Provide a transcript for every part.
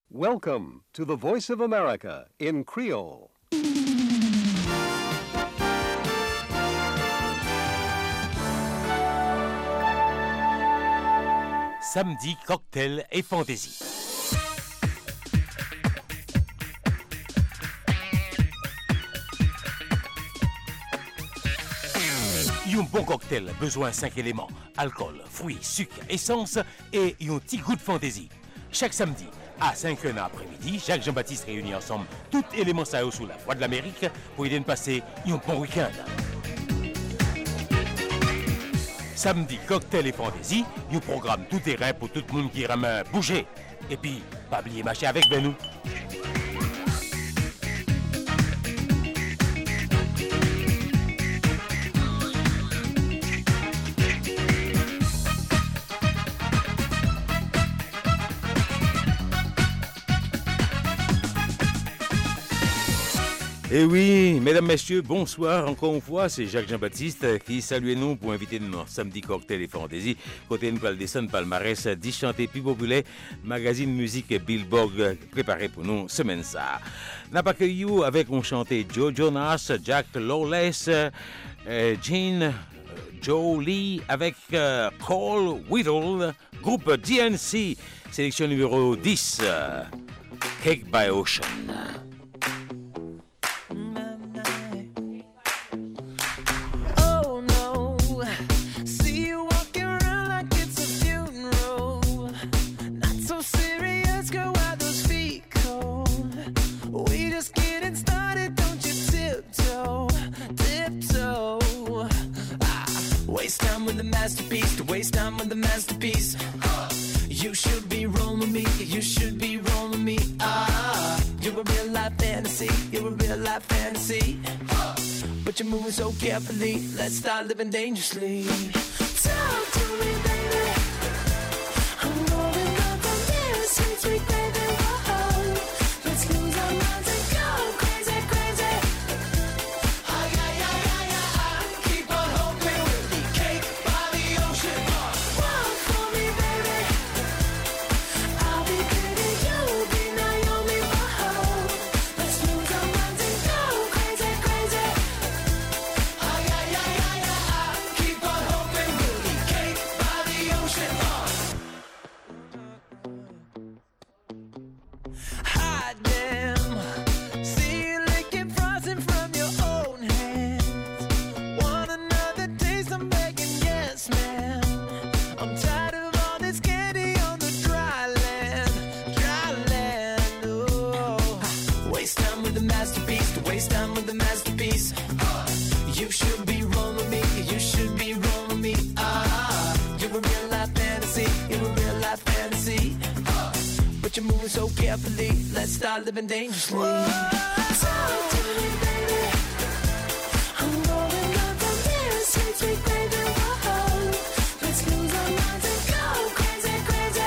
Welcome to the Voice of America in Creole. Samedi, cocktail et fantaisie. Un bon cocktail, besoin 5 éléments. Alcool, fruits, sucre, essence et un petit goût de fantaisie. Chaque samedi, à 5h après-midi, Jacques Jean-Baptiste réunit ensemble tous les éléments ça sous la voie de l'Amérique pour aider à passer un bon week-end. Samedi, cocktail et fantaisie, un programme tout terrain pour tout le monde qui aime bouger. Et puis, pas oublier marcher avec nous. Et oui, mesdames, messieurs, bonsoir encore une fois, c'est Jacques Jean-Baptiste qui salue nous pour inviter nous samedi cocktail et fantaisie. Côté nous, descendre palmarès, 10 chantés plus populaires, magazine musique Billboard préparé pour nous semaine ça. N'a pas accueilli avec un chanté Joe Jonas, Jack Lawless, Jean Jolie avec Cole Whittle, groupe DNC, sélection numéro 10, Cake by Ocean. Masterpiece, to waste time with the masterpiece. You should be rolling me, you should be rolling me. You're a real life fantasy, you're a real life fantasy. But you're moving so carefully, let's start living dangerously. Talk to me, baby. I'm rolling up on this sweet, sweet baby. Whoa. Let's lose our minds and go crazy, crazy. Keep on hoping we'll be cake by the ocean. Walk for me, baby. I'll be Katie, you'll be Naomi. Whoa. Let's lose our minds and go crazy, crazy. Keep on hoping we'll be cake by the ocean. Hot damn. See you licking frosting from your own hands. Want another taste? I'm begging, yes, ma'am. I'm tired of all this candy on the dry land, dry land. Oh, waste time with the masterpiece, to waste time with the masterpiece. You should be rolling me, you should be rolling me. You're a real life fantasy, you're a real life fantasy. But you're moving so carefully, let's start living dangerously. Talk to me, baby. I'm rolling up on this sweet, sweet baby. Whoa. Let's lose our minds and go crazy, crazy.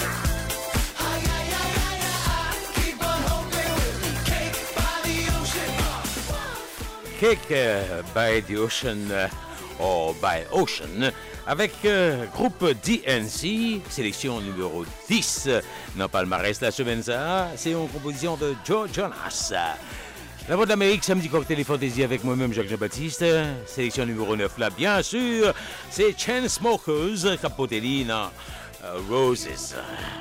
Keep on hoping we'll be cake by the ocean. Cake by the Ocean or by Ocean avec groupe DNC, sélection numéro 10 dans palmarès la semaine ça, c'est une composition de Joe Jonas. La Voix de l'Amérique, samedi cocktail et fantaisie avec moi-même Jacques Jean-Baptiste, sélection numéro 9 là, bien sûr, c'est Chainsmokers, Capotelli dans Roses.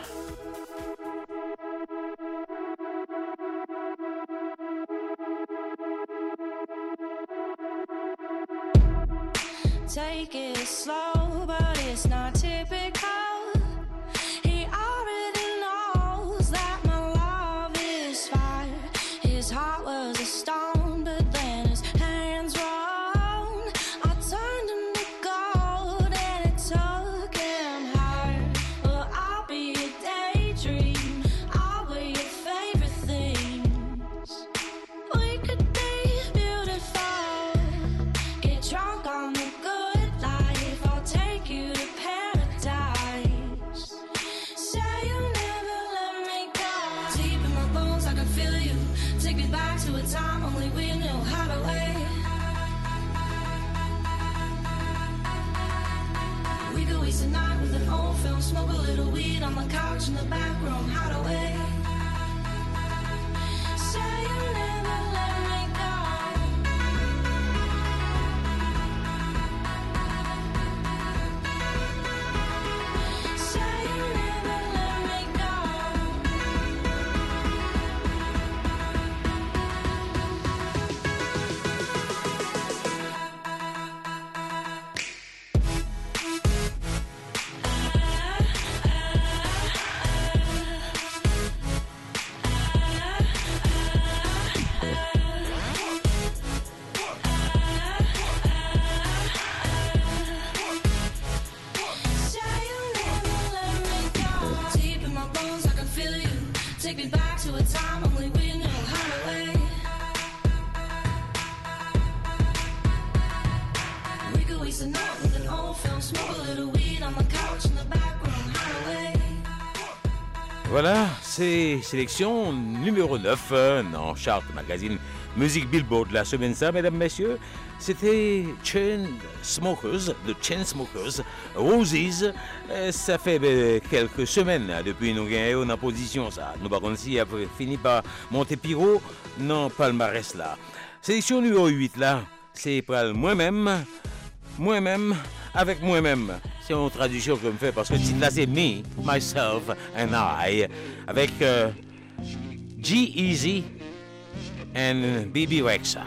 Take it slow, but it's not typical. He already knows that my love is fire. His heart was a stone, but then his hands were on. I turned him to gold and it took him higher. Well, I'll be a daydream, I'll be your favorite things. We could be beautiful, get drunk on the good life. I'll take you to paradise. Say you never let me go. Deep in my bones, I can feel you. Take me back to a time only we knew how to wait. We could waste a night with an old film, smoke a little weed on the couch in the back room, how to wait. Take me back to a time only we knew how to wait. We could waste a night with an old film, smoke a little weed on the couch in the back room, hideaway. Voilà, c'est sélection numéro 9 dans Chart Magazine Musique Billboard la semaine ça, mesdames, messieurs. C'était Chainsmokers, The Chainsmokers, Roses. Ça fait quelques semaines depuis nous gagnons en position ça. Nous par contre si après fini par monter Piro non palmarès là. Sélection numéro 8 là, c'est pour moi-même avec moi-même. C'est une traduction que je me fais parce que le titre là c'est Me, Myself and I avec G-Eazy and Bebe Rexha.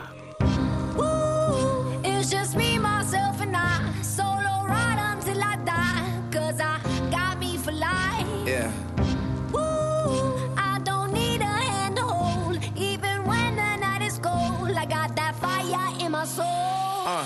Ooh, it's just me, myself, and I. Solo ride until I die. Cause I got me for life. Yeah. Ooh, I don't need a hand to hold. Even when the night is cold, I got that fire in my soul.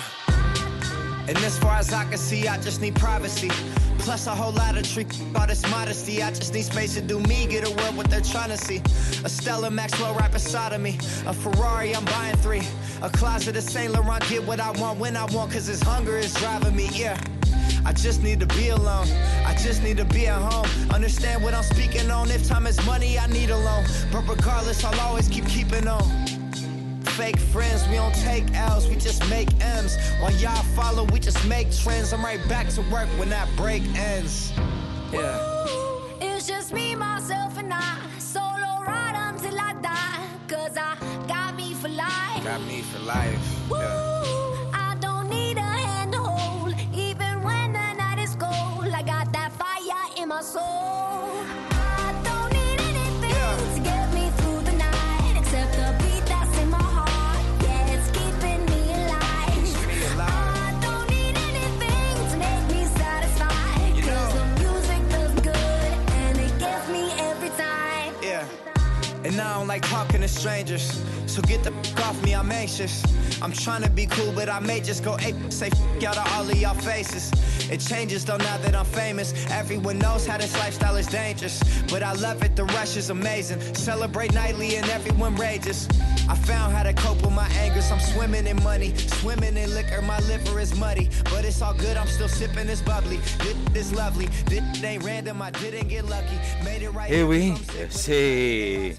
And as far as I can see, I just need privacy. Plus a whole lot of trick, all this modesty. I just need space to do me, get away what they're trying to see. A Stella Maxwell right beside of me. A Ferrari, I'm buying 3. A closet of Saint Laurent, get what I want when I want, cause this hunger is driving me, yeah. I just need to be alone. I just need to be at home. Understand what I'm speaking on. If time is money, I need a loan. But regardless, I'll always keeping on. Fake friends, we don't take L's, we just make M's. While y'all follow, we just make trends. I'm right back to work when that break ends. Yeah. Ooh, it's just me, myself, and I. Solo ride until I die. Cause I got me for life. Got me for life. Yeah. Ooh, I don't need a hand to hold. Even when the night is cold, I got that fire in my soul. I don't need anything to get me through the night except the beat that's in my heart. Yeah, it's keeping me alive. I don't need anything to make me satisfied. Cause the music feels good and it gets me every time. Yeah. And I don't like talking to strangers, so get the f*** off me, I'm anxious. I'm trying to be cool, but I may just go ape, say f*** out of all of y'all faces. It changes though now that I'm famous. Everyone knows how this lifestyle is dangerous, but I love it, the rush is amazing. Celebrate nightly and everyone rages. I found how to cope with my angers. I'm swimming in money, swimming in liquor. My liver is muddy, but it's all good, I'm still sipping this bubbly. This lovely, this ain't random, I didn't get lucky. Made it right. Eh oui, c'est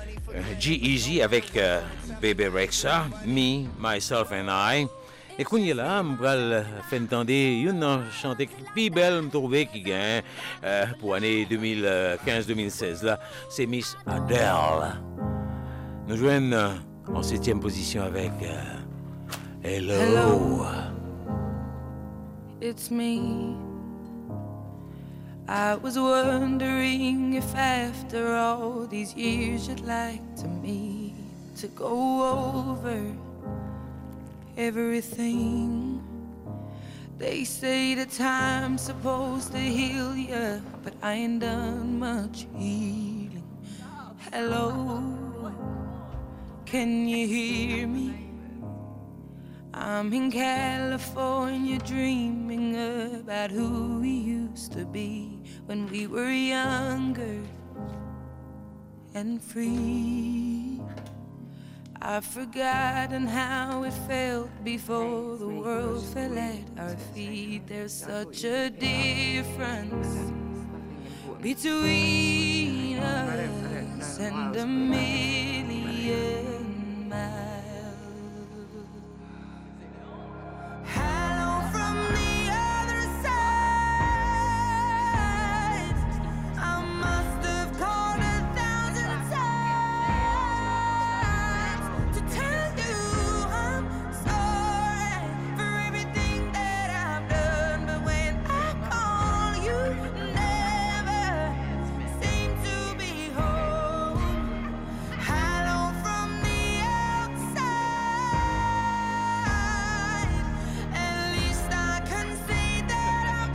G-Eazy avec Bebe Rexha, Me, Myself and I. Et qu'on y est là, je vais faire entendre une chanteuse plus belle, je trouve, qui gagne pour l'année 2015-2016. Là, c'est Miss Adele. Nous jouons en 7e position avec Hello. Hello. It's me. I was wondering if after all these years you'd like to meet to go over everything. They say the time's supposed to heal ya, but I ain't done much healing. Hello, can you hear me? I'm in California dreaming about who we used to be when we were younger and free. I've forgotten how it felt before the world fell at our feet. There's such a difference between us and a million miles. Hello from the other side. I must have called 1,000 times to tell you I'm sorry for everything that I've done. But when I call, you never seem to be home. Hello from the outside. At least I can say that I've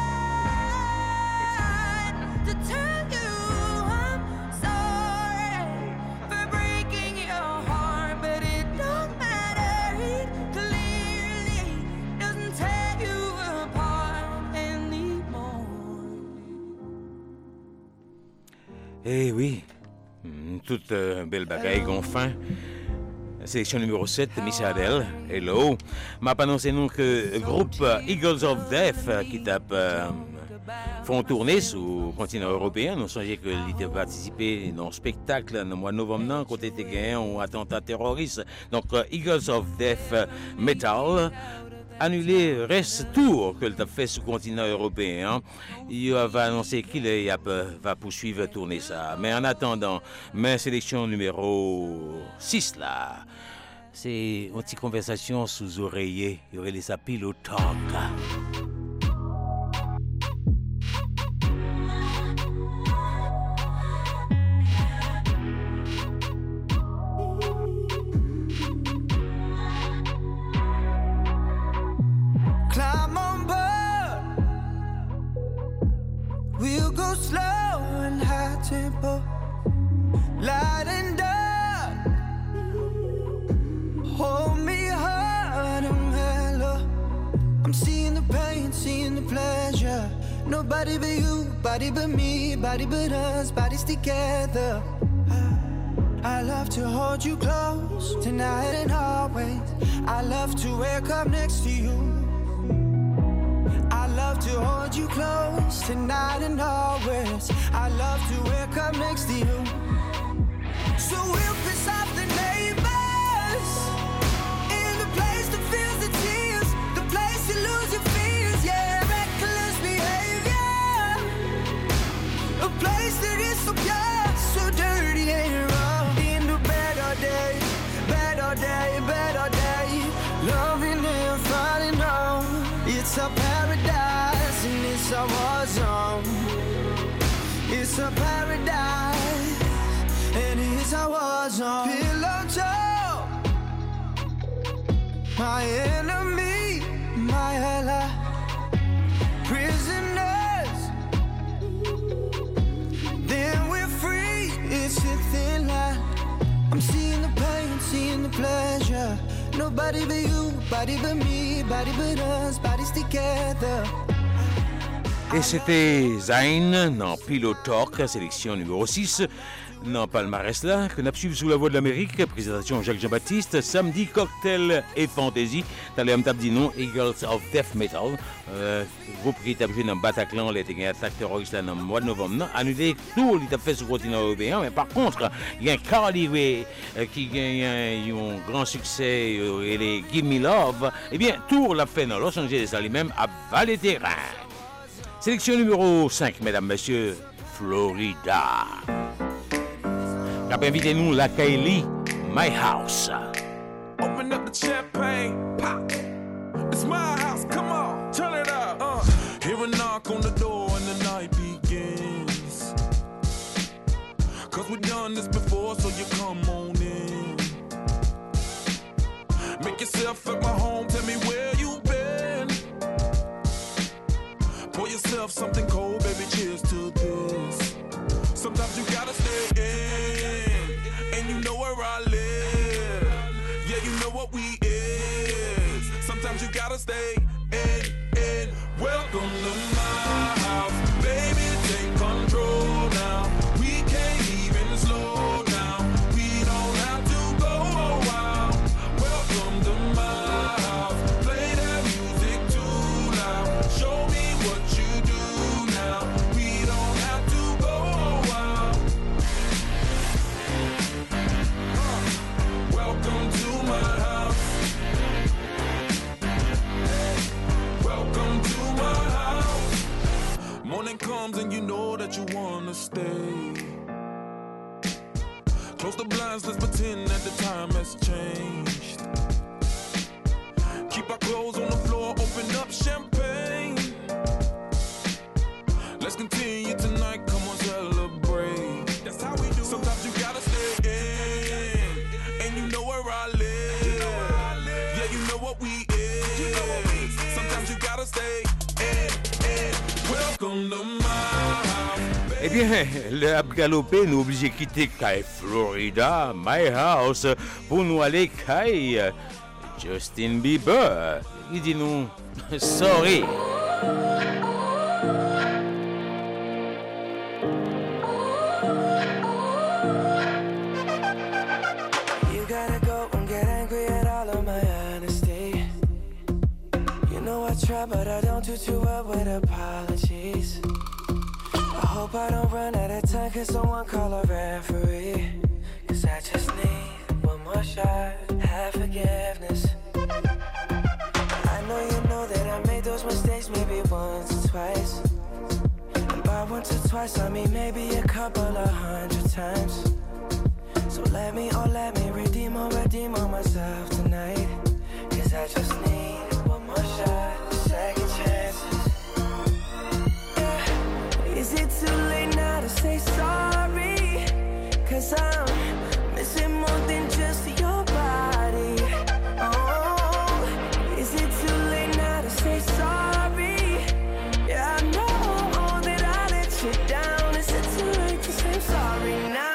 tried to tell you I'm sorry for breaking your heart, but it don't matter. It clearly doesn't tear you apart anymore. Eh oui, Toute belle bagaille, gonfin. Sélection numéro 7, Miss Adele, Hello. M'a annoncé nous que le groupe Eagles of Death qui tape font tourner sur le continent européen. Nous songeons qu'ils étaient participé dans un spectacle dans le mois de novembre, quand était gagné un attentat terroriste. Donc Eagles of Death Metal annulé reste tour que le fait sur le continent européen. Il va annoncer qu'il va poursuivre tourner ça. Mais en attendant, ma sélection numéro 6 là, c'est une petite conversation sous oreiller. Il y aurait les Pillow Talk. Climb on board. We'll go slow and high tempo, light and dark. Hold me hard and mellow. I'm seeing the pain, seeing the pleasure. Nobody but you, body but me, body but us, bodies together. I love to hold you close tonight and always. I love to wake up next to you. I love to hold you close tonight and always. I love to wake up next to you. So we'll piss off the neighbors in the place that feels the tears, the place you lose your fears, yeah, reckless behavior, a place that is so pure, so dirty and raw. In the better day, better day, better day, loving and falling on. It's a paradise and it's a war zone. It's a paradise and it's a war zone. Pillow talk, my enemy, my ally. Prisoners, then we're free. It's a thin line. I'm seeing the pain, seeing the pleasure. Nobody but you, body but me, body but us, bodies together. Et c'était Zayn dans Pillow Talk, sélection numéro 6. Dans palmarès là, que nous suivi sous la voix de l'Amérique, présentation Jacques Jean-Baptiste, samedi cocktail et fantasy, dans les dit non, Eagles of Death Metal, groupe qui est joué dans Bataclan, il a été attaque terroriste là dans le mois de novembre, annulé tout, il a fait sur le continent européen, mais par contre, il y a un Carly Rae qui gagne un grand succès et les Give Me Love, eh bien, tout l'a fait dans Los Angeles, lui-même à Val-des-Terrains. Sélection numéro 5, mesdames, messieurs, Florida. Invitez-nous la Kylie, My House. Open up the champagne, pop. It's my house, come on, turn it up. Hear a knock on the door and the night begins. Cause we've done this before, so you come on in. Make yourself at my home, tell me where you've been. Pour yourself something cold, baby, cheers to this. Sometimes you gotta stay in, and you know where I live. Yeah, you know what we is. Sometimes you gotta stay in. Welcome to my house, baby, take control now. We can't even slow down. We don't have to go a while. Welcome to my house, play that music too loud. Show me what you do now. We don't have to go a while. Welcome to my house. Welcome to my house. Morning comes and you know that you wanna stay. Close the blinds, let's pretend that the time has changed. Keep our clothes on the floor, open up champagne. Let's continue tonight, come on, celebrate. That's how we do. Sometimes you gotta stay in, and you know where I live. Yeah, you know what we is. Sometimes you gotta stay in. Welcome to my house. Eh bien, le galopé nous oblige de quitter Florida, My House, pour nous aller Justin Bieber. Il dit nous, sorry. You gotta go and get angry at all of my honesty. You know I try, but I don't do too well with apologies. I hope I don't run out of time, cause someone call a referee. Cause I just need one more shot, have forgiveness. I know you know that I made those mistakes maybe once or twice. And by once or twice I mean maybe a couple of 100 times. So let me redeem on myself tonight. Cause I just need one more shot, second chances. Yeah. Is it too late now to say sorry? Cause I'm missing more than just your body. Oh, is it too late now to say sorry? Yeah, I know that I let you down. Is it too late to say sorry now?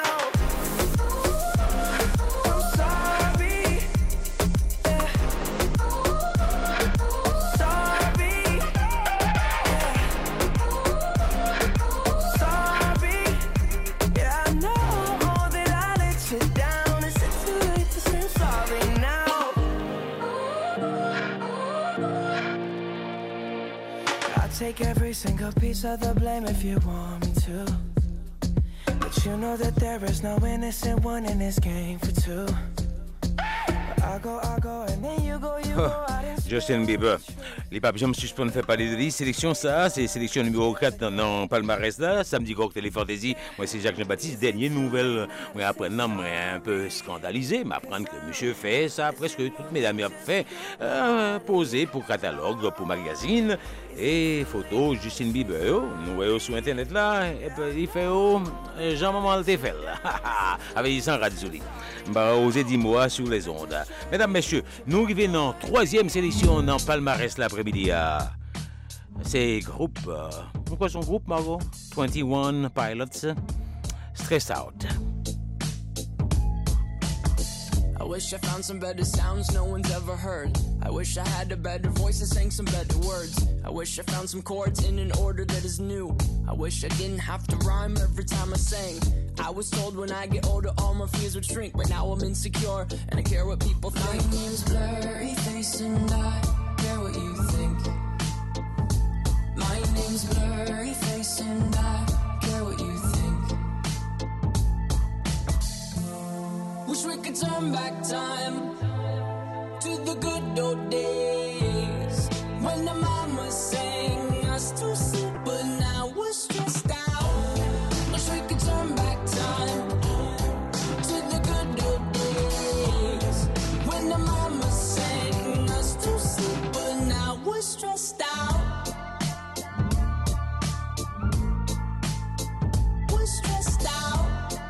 Take every single piece of the blame if you want me to. But you know that there is no innocent one in this game for two. I go, and then you go out and Justin Bieber. Les papillons me suspendent fait parler de lui. Sélection ça, c'est sélection numéro 4 dans palmarès là. Samedi cocktail et fantaisie. Moi c'est Jacques Jean-Baptiste. Dernière nouvelle. Moi après non, moi un peu scandalisé. M'apprendre que monsieur fait ça presque toutes mes amis ont fait. Poser pour catalogue, pour magazine et photos Justin Bieber. Nous voyons sur internet là. Et puis il fait Jean-Maman le fait là. Avec sans radio. Bah osez 10 mois sur les ondes. Mesdames, messieurs, nous arrivons en troisième sélection dans palmarès l'après-midi. C'est groupe. Pourquoi son groupe, Margot? 21 Pilots, Stressed Out. I wish I found some better sounds no one's ever heard. I wish I had a better voice and sang some better words. I wish I found some chords in an order that is new. I wish I didn't have to rhyme every time I sang. I was told when I get older all my fears would shrink, but now I'm insecure and I care what people think. My name's Blurry Face and I care what you think. My name's Blurry Face and I care what you think. Wish we could turn back time to the good old days when the mama sang us to sleep, but now we're stressed out. Wish we could turn back time to the good old days when the mama sang us to sleep, but now we're stressed out. We're stressed out.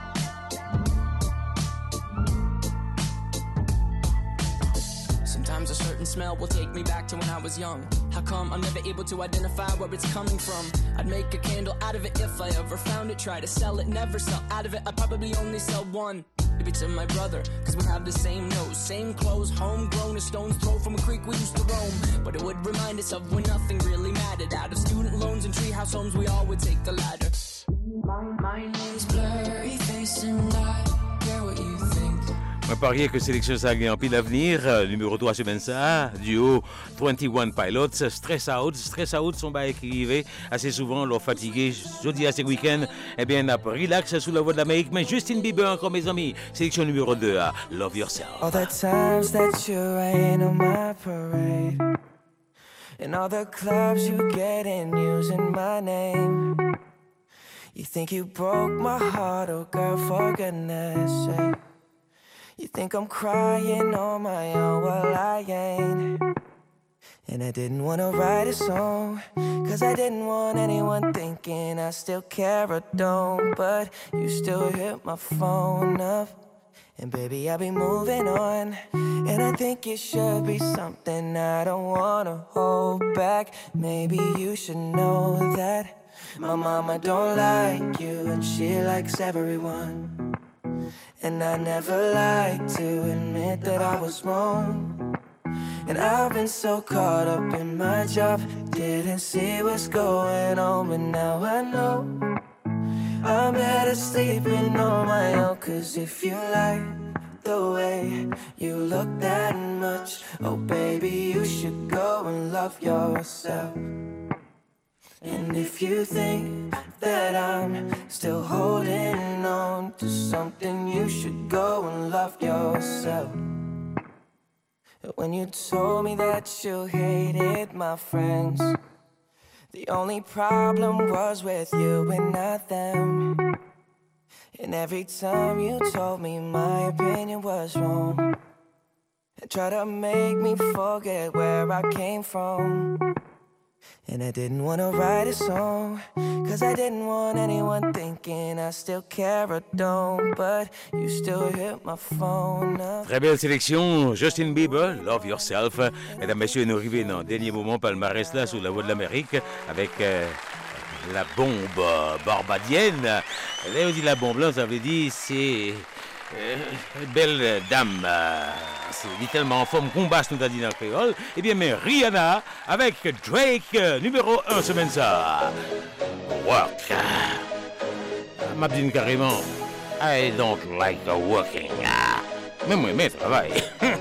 Sometimes a certain smell will take me back to when I was young. How come I'm never able to identify where it's coming from? I'd make a candle out of it if I ever found it. Try to sell it, never sell out of it. I'd probably only sell one. Maybe to my brother, cause we have the same nose, same clothes, homegrown, a stone's throw from a creek we used to roam. But it would remind us of when nothing really mattered. Out of student loans and treehouse homes, we all would take the ladder. My name's Blurry Face and I care what you think. On parier que sélection ça a en pile l'avenir. Numéro 3 semaine ça, duo 21 Pilots, Stress Out. Stress Out sont pas écrivés assez souvent, leur fatigué. Jeudi à ce week-end, eh bien, on a relax sous la voix de l'Amérique. Mais Justin Bieber encore, mes amis. Sélection numéro 2 à Love Yourself. All the times that you rain on my parade, and all the clubs you get in using my name. You think you broke my heart, oh girl, for goodness sake. You think I'm crying on my own, well I ain't. And I didn't wanna write a song, cause I didn't want anyone thinking I still care or don't. But you still hit my phone up, and baby I'll be moving on. And I think it should be something I don't wanna hold back. Maybe you should know that my mama don't like you and she likes everyone. And I never like to admit that I was wrong. And I've been so caught up in my job, didn't see what's going on. But now I know I'm better sleeping on my own. Cause if you like the way you look that much, oh baby, you should go and love yourself. And if you think that I'm still holding on to something, you should go and love yourself. When you told me that you hated my friends, the only problem was with you and not them. And every time you told me my opinion was wrong, and tried to make me forget where I came from. And I didn't want to write a song, cause I didn't want anyone thinking I still care or don't. But you still hit my phone up. Très belle sélection, Justin Bieber, Love Yourself. Mesdames, messieurs, nous arrivons dans le dernier moment palmarès là sur la voie de l'Amérique avec la bombe barbadienne. Là, on dit la bombe là, ça veut dire c'est belle dame. C'est littéralement en forme combat, nous a dit dans le créole. Eh bien, mais Rihanna avec Drake, numéro 1 semaine ça. Work. M'a dit carrément, I don't like working. Même moi, mais travail.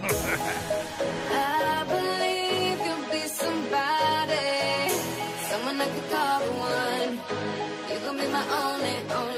I believe you'll be somebody, someone I could call the one. You gon' be my only.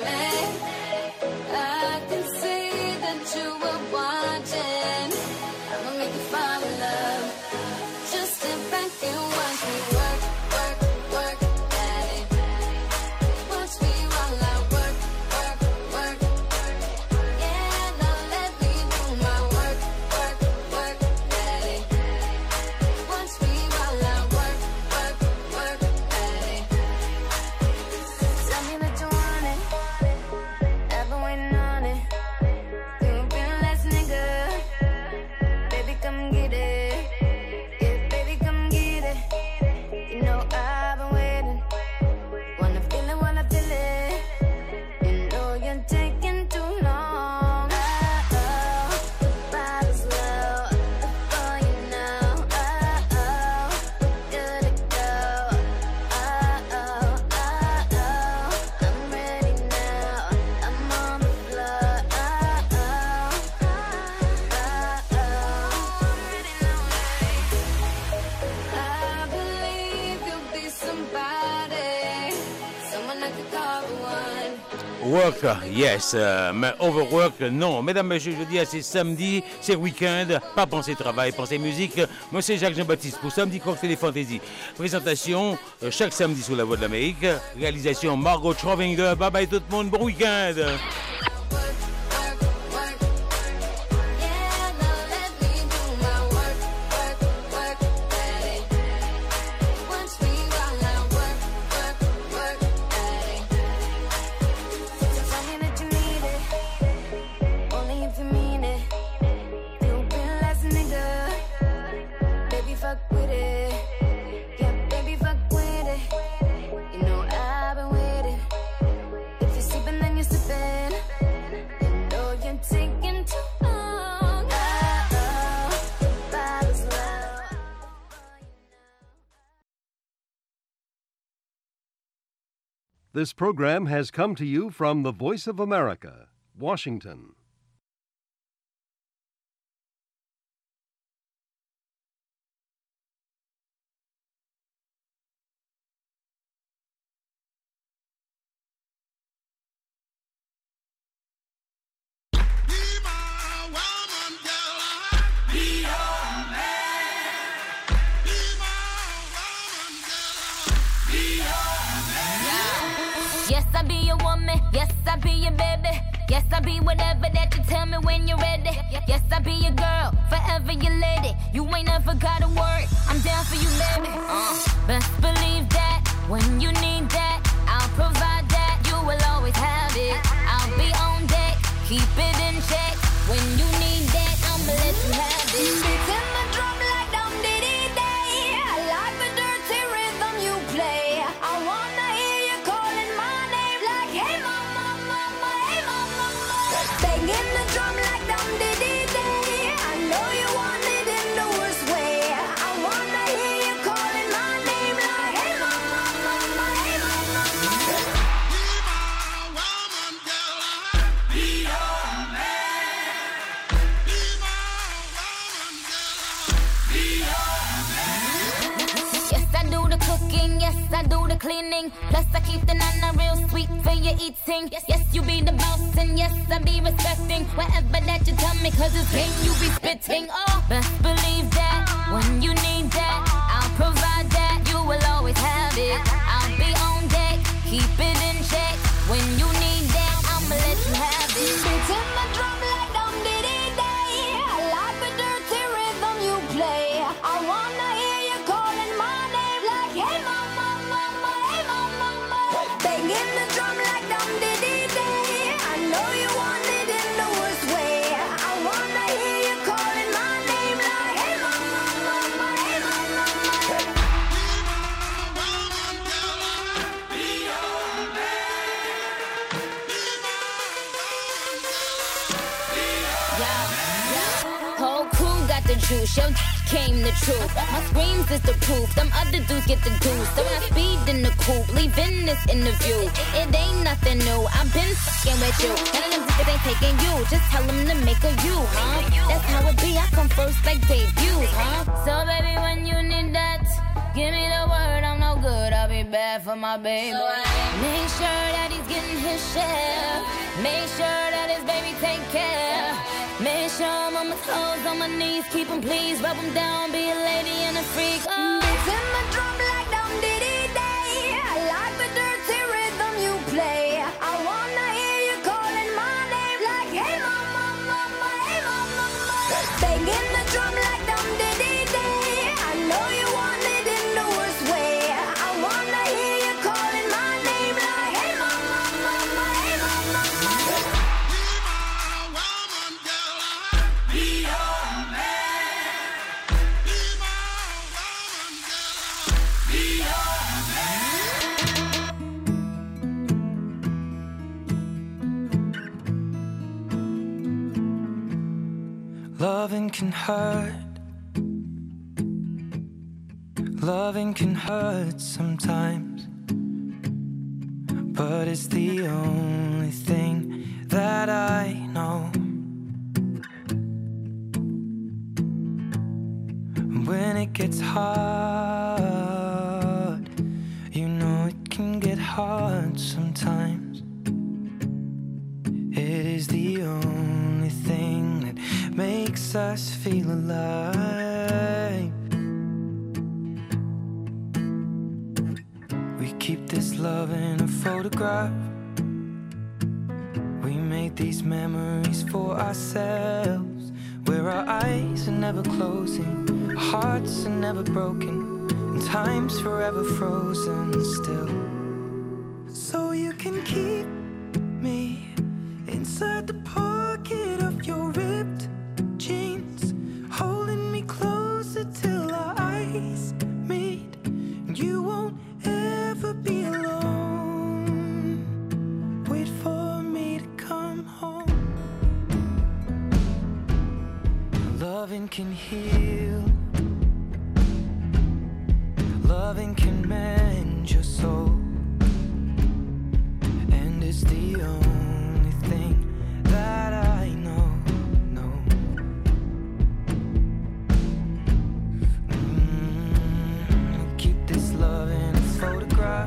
I can see that you were watching. I'ma make you fall in love. Just sit back and watch me work, work, work, daddy. Watch me while I work, work, work. Yeah, now let me do my work, work, work, daddy. Watch me while I work, work, work, daddy. Tell me that you want it. I've been waiting on it. You've been last nigga. Baby, come get it. Yeah, baby, come get it. You know I've been waiting. Wanna feel it while I feel it. You know you're taking too long. Oh, the bottle's low. Oh, you know. Oh, good to go. Oh, I'm ready now. I'm on the floor. I believe you'll be somebody, someone I could call the one. Work, yes, mais overwork, non. Mesdames, messieurs, je dis, c'est samedi, c'est week-end, pas penser travail, penser musique. Moi, c'est Jacques Jean-Baptiste pour Samedi Cocktail et Fantasy. Présentation chaque samedi sur la Voix de l'Amérique. Réalisation Margot Trovinger. Bye bye tout le monde, bon week-end. Yeah, now let me do my work, work, work, daddy. Watch me while I work, work, work, daddy. Tell me that you need it, only if you mean it. You've been last nigga, baby, fuck with it. Yeah, baby, fuck with it. You know I've been with it. If you're sleeping, then you're sleeping. You know you're taking too long. Oh, the bottle's low. This program has come to you from the Voice of America, Washington. Yes, I be your woman. Yes, I be your baby. Yes, I be whatever that you tell me when you're ready. Yes, I be your girl, forever your lady. You ain't never gotta worry. I'm down for you, baby. Best believe that when you need that, I'll provide that. You will always have it. I'll be on deck, keep it in check. When you need that, I'ma let you have it. Beating the drum like dum diddy day. I like the dirty rhythm you play. I wanna hear you calling my name like, hey mama, mama, hey mama, mama. Banging the drum like dum diddy day. I know you want it in the worst way. I wanna hear you calling my name like, hey mama, mama, hey mama, mama. do the cleaning. Plus I keep the nana real sweet for your eating. Yes, you be the boss and yes, I be respecting whatever that you tell me, cause it's game you be spitting. Oh, best believe that when you need that, I'll provide that. You will always have it. I'll be on deck, keep it in check. When you need that, I'ma let you have it. Beating my drum like dum diddy day. I like the dirty rhythm you play. I wanna hear you calling my name like hey mama, mama, hey mama, mama. Banging the drum like dum diddy day. I know you want it in the worst way. I wanna hear you calling my name like hey mama, mama, hey mama, mama. Whole crew got the juice, yo came the truth. My screams is the proof, them other dudes get the deuce. So when I speed in the coupe, leaving this interview, it ain't nothing new, I've been fucking with you. None of them niggas ain't taking you, just tell them to make a you, huh? That's how it be, I come first like debuts, huh? So baby, when you need that, give me the word, I'm no good, I'll be bad for my baby. Make sure that he's getting his share, make sure that his baby take care. Make sure I'm on my toes, on my knees, keep him please, rub him down, be a lady and a freak. Oh. Beating my drum like dum diddy day. I like the dirty rhythm you play. I wanna hear you calling my name like hey mama, mama, hey mama, mama. Banging the drum like dum diddy day. I know you want it in the worst way. I wanna hear you calling my name like hey mama, mama, hey mama, mama. Loving can hurt. Loving can hurt sometimes, but it's the only thing that I know. When it gets hard, you know it can get hard sometimes. It is the only thing that makes us feel alive. We keep this love in a photograph. We made these memories for ourselves, where our eyes are never closing, our hearts are never broken, and time's forever frozen still. So you can keep me inside the pocket of your ripped jeans, holding me closer till our eyes meet, and you won't ever be alone. Wait for me to come home. Loving can heal, loving can mend your soul, and it's the only thing that I know. Keep this love in a photograph.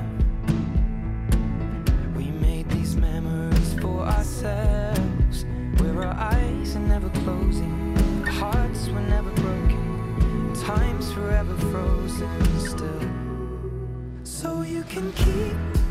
We made these memories for ourselves, where our eyes are never closing, our hearts were never broken, time's forever frozen still. So you can keep